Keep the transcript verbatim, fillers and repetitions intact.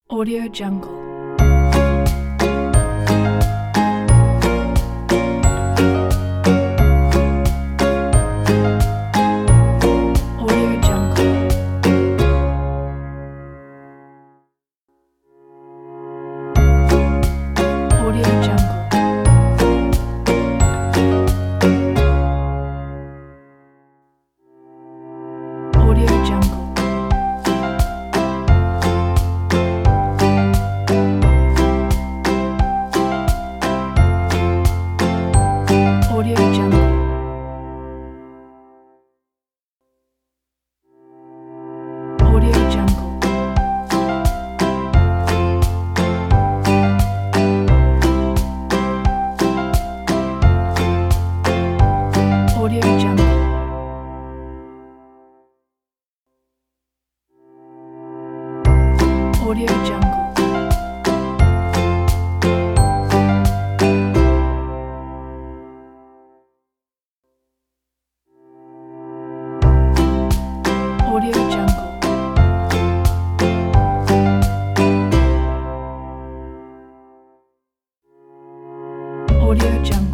Audio Jungle. Audio Jungle. Audio Jungle. Audio Jungle. Audio Jungle. Audio Jungle. Audio Jungle. Audio Jungle. Audio Jungle. Audio Jungle.